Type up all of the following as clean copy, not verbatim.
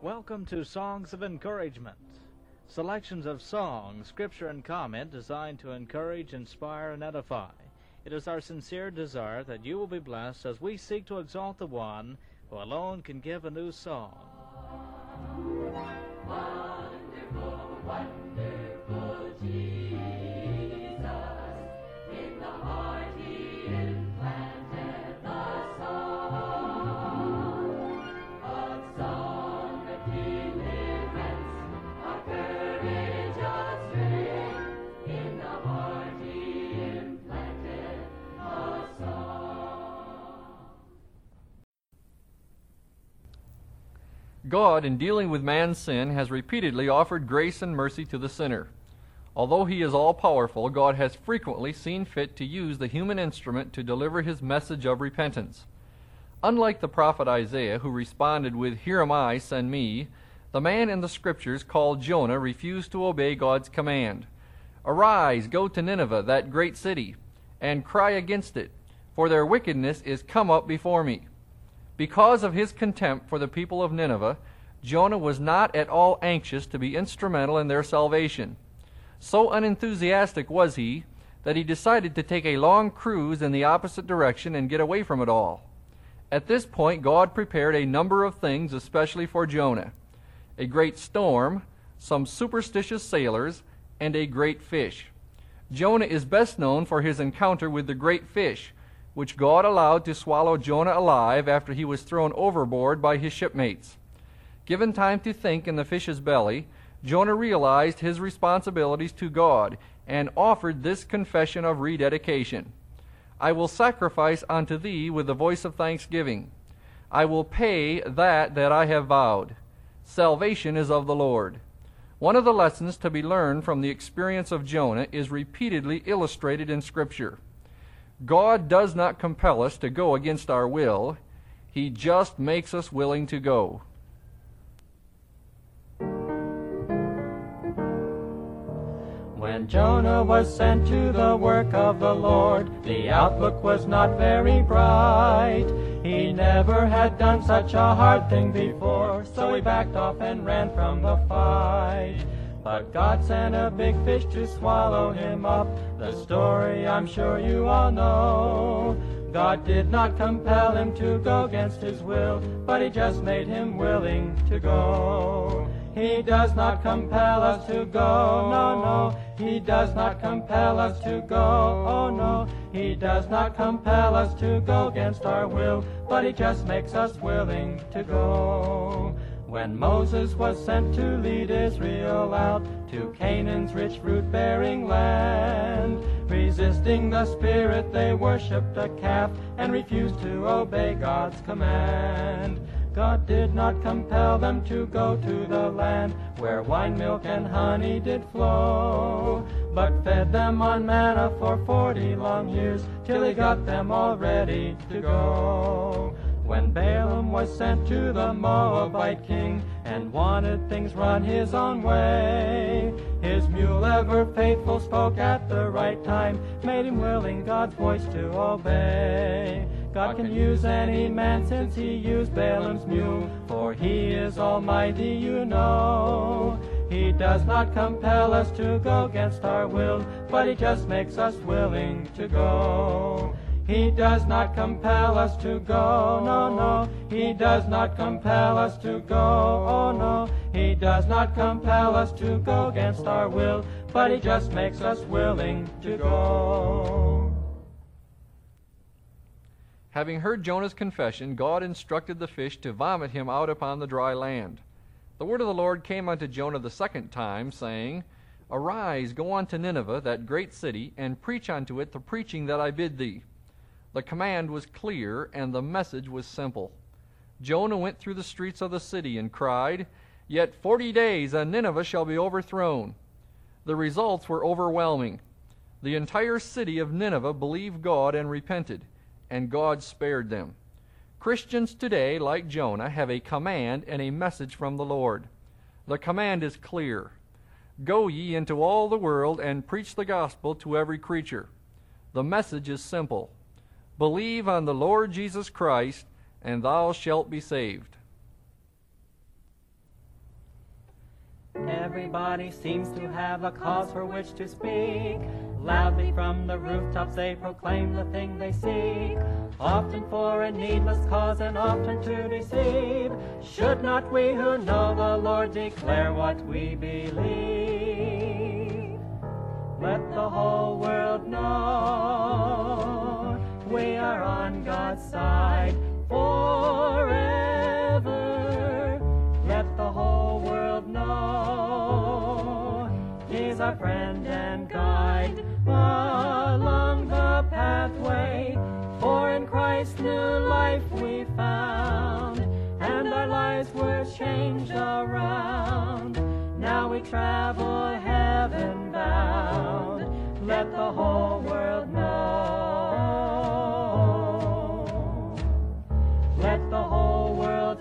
Welcome to Songs of Encouragement. Selections of songs, scripture, and comment designed to encourage, inspire, and edify. It is our sincere desire that you will be blessed as we seek to exalt the one who alone can give a new song. Wonderful, wonderful Jesus, in the heart he implanted the song of deliverance, of courage, of strength. In the heart he implanted the song. God, in dealing with man's sin, has repeatedly offered grace and mercy to the sinner. Although he is all-powerful, God has frequently seen fit to use the human instrument to deliver his message of repentance. Unlike the prophet Isaiah, who responded with, "Here am I, send me," the man in the Scriptures called Jonah refused to obey God's command. "Arise, go to Nineveh, that great city, and cry against it, for their wickedness is come up before me." Because of his contempt for the people of Nineveh, Jonah was not at all anxious to be instrumental in their salvation. So unenthusiastic was he that he decided to take a long cruise in the opposite direction and get away from it all. At this point, God prepared a number of things especially for Jonah: a great storm, some superstitious sailors, and a great fish. Jonah is best known for his encounter with the great fish, which God allowed to swallow Jonah alive after he was thrown overboard by his shipmates. Given time to think in the fish's belly, Jonah realized his responsibilities to God and offered this confession of rededication: "I will sacrifice unto thee with the voice of thanksgiving. I will pay that I have vowed. Salvation is of the Lord." One of the lessons to be learned from the experience of Jonah is repeatedly illustrated in Scripture. God does not compel us to go against our will. He just makes us willing to go. When Jonah was sent to the work of the Lord, the outlook was not very bright. He never had done such a hard thing before, so he backed off and ran from the fight. But God sent a big fish to swallow him up. The story I'm sure you all know. God did not compel him to go against his will, but he just made him willing to go. He does not compel us to go, no, no. He does not compel us to go, oh no. He does not compel us to go against our will, but he just makes us willing to go. When Moses was sent to lead Israel out to Canaan's rich fruit-bearing land, resisting the Spirit, they worshipped a calf and refused to obey God's command. God did not compel them to go to the land where wine, milk, and honey did flow, but fed them on manna for 40 long years till he got them all ready to go. When Balaam was sent to the Moabite king and wanted things run his own way, his mule, ever faithful, spoke at the right time, made him willing God's voice to obey. God can use any man since he used Balaam's mule, for he is almighty, you know. He does not compel us to go against our will, but he just makes us willing to go. He does not compel us to go, no, no. He does not compel us to go, oh no. He does not compel us to go against our will, but he just makes us willing to go. Having heard Jonah's confession, God instructed the fish to vomit him out upon the dry land. The word of the Lord came unto Jonah the second time, saying, "Arise, go unto Nineveh, that great city, and preach unto it the preaching that I bid thee." The command was clear, and the message was simple. Jonah went through the streets of the city and cried, "Yet 40 days, and Nineveh shall be overthrown." The results were overwhelming. The entire city of Nineveh believed God and repented, and God spared them. Christians today, like Jonah, have a command and a message from the Lord. The command is clear: "Go ye into all the world and preach the gospel to every creature." The message is simple: believe on the Lord Jesus Christ, and thou shalt be saved. Everybody seems to have a cause for which to speak. Loudly from the rooftops they proclaim the thing they seek, often for a needless cause and often to deceive. Should not we who know the Lord declare what we believe? Let the whole world know we are on God's side forever. Let the whole world know He's our friend and guide along the pathway. For in Christ new life we found, and our lives were changed around. Now we travel heaven bound. Let the whole world know. Let the whole world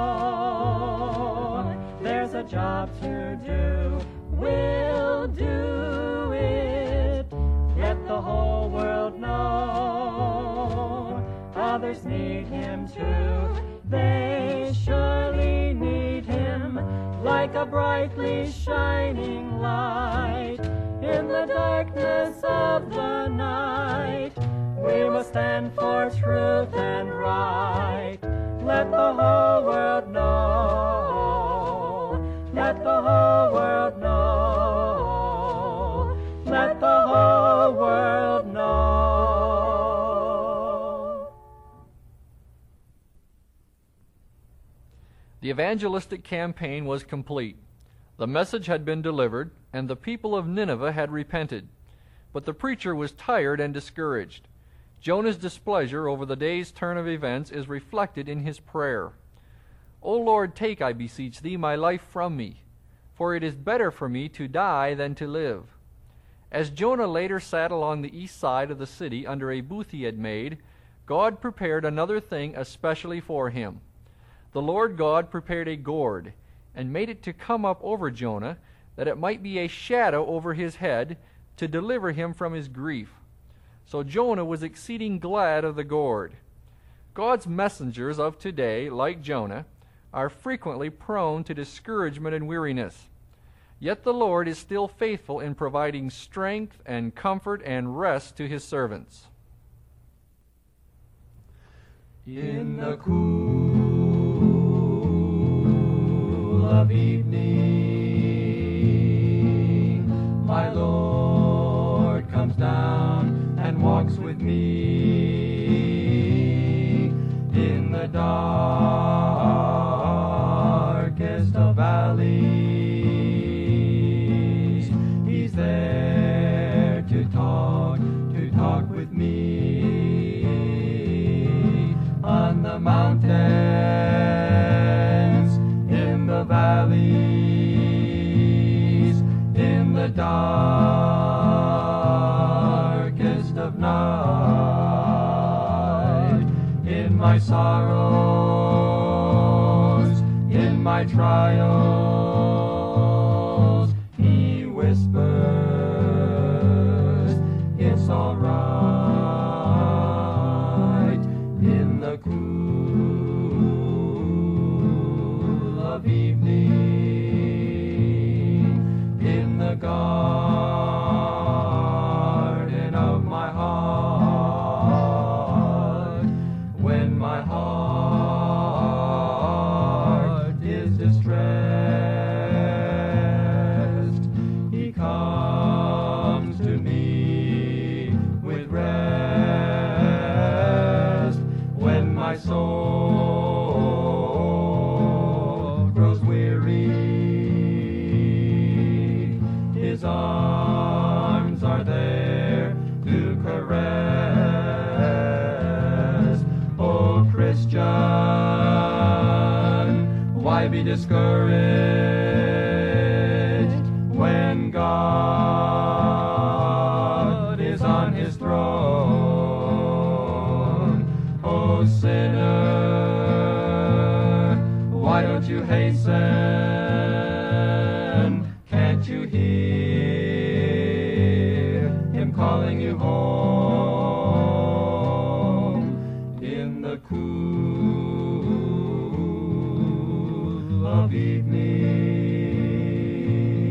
know there's a job to do. We'll do it. Let the whole world know others need Him too. They surely need Him like a brightly shining light in the darkness of the night. We must stand for truth and right. Let the whole world know. Let the whole world know. Let the whole world know. The evangelistic campaign was complete. The message had been delivered, and the people of Nineveh had repented. But the preacher was tired and discouraged. Jonah's displeasure over the day's turn of events is reflected in his prayer. O Lord, take, I beseech thee, my life from me, for it is better for me to die than to live. As Jonah later sat along the east side of the city under a booth he had made, God prepared another thing especially for him. The Lord God prepared a gourd, and made it to come up over Jonah, that it might be a shadow over his head, to deliver him from his grief. So Jonah was exceeding glad of the gourd. God's messengers of today, like Jonah, are frequently prone to discouragement and weariness. Yet the Lord is still faithful in providing strength and comfort and rest to His servants. In the cool of evening, my Lord comes down and walks with me in the darkest of valleys. He's there to talk with me on the mountains, in the valleys, in the darkest of night, in my sorrows, in my trials, He whispers, it's all right. In the cool of evening, in the garden of my heart, when my heart is distressed, He comes to me with rest. When my soul grows weary, His arms are there to caress. Oh Christian, why be discouraged when God is on His throne? Oh sinner, why don't you hasten? Can't you hear Him calling you home? In the cool of evening,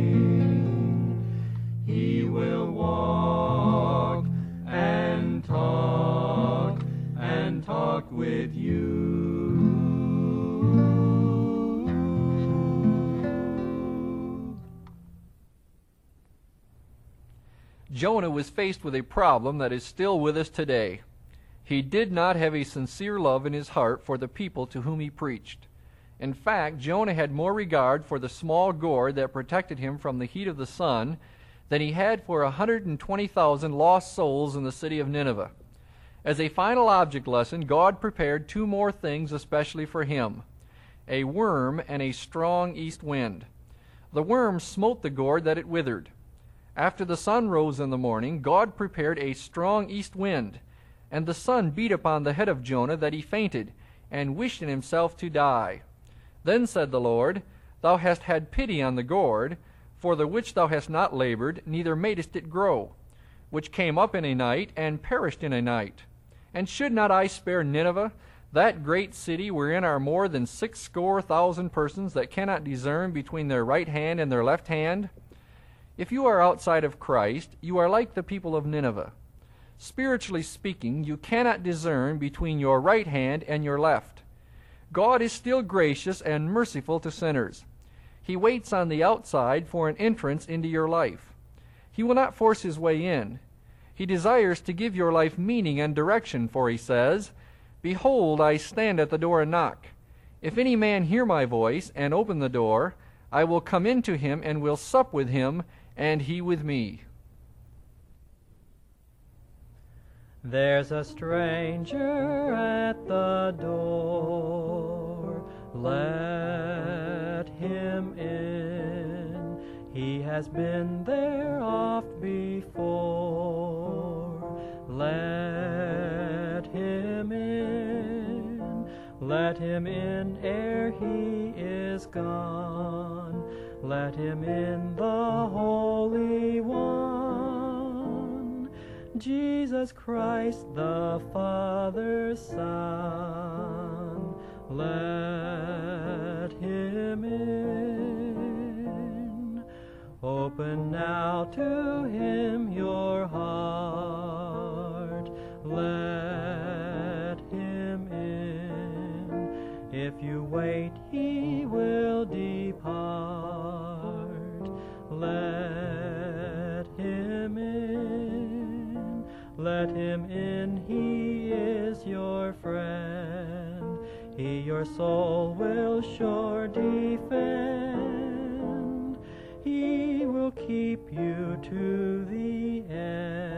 Jonah was faced with a problem that is still with us today. He did not have a sincere love in his heart for the people to whom he preached. In fact, Jonah had more regard for the small gourd that protected him from the heat of the sun than he had for 120,000 lost souls in the city of Nineveh. As a final object lesson, God prepared two more things especially for him: a worm and a strong east wind. The worm smote the gourd that it withered. After the sun rose in the morning, God prepared a strong east wind, and the sun beat upon the head of Jonah that he fainted, and wished in himself to die. Then said the Lord, Thou hast had pity on the gourd, for the which thou hast not labored, neither madest it grow, which came up in a night, and perished in a night. And should not I spare Nineveh, that great city wherein are more than 60,000 persons that cannot discern between their right hand and their left hand? If you are outside of Christ, you are like the people of Nineveh. Spiritually speaking, you cannot discern between your right hand and your left. God is still gracious and merciful to sinners. He waits on the outside for an entrance into your life. He will not force his way in. He desires to give your life meaning and direction, for he says, Behold, I stand at the door and knock. If any man hear my voice and open the door, I will come into him and will sup with him, and he with me. There's a stranger at the door, let him in. He has been there oft before, let him in. Let him in ere he is gone, let him in, the Holy One. Jesus Christ, the Father's Son, let him in. Open now to him your heart, let him in. If you wait, he will depart, let him in. Let him in, he is your friend. He your soul will sure defend. He will keep you to the end.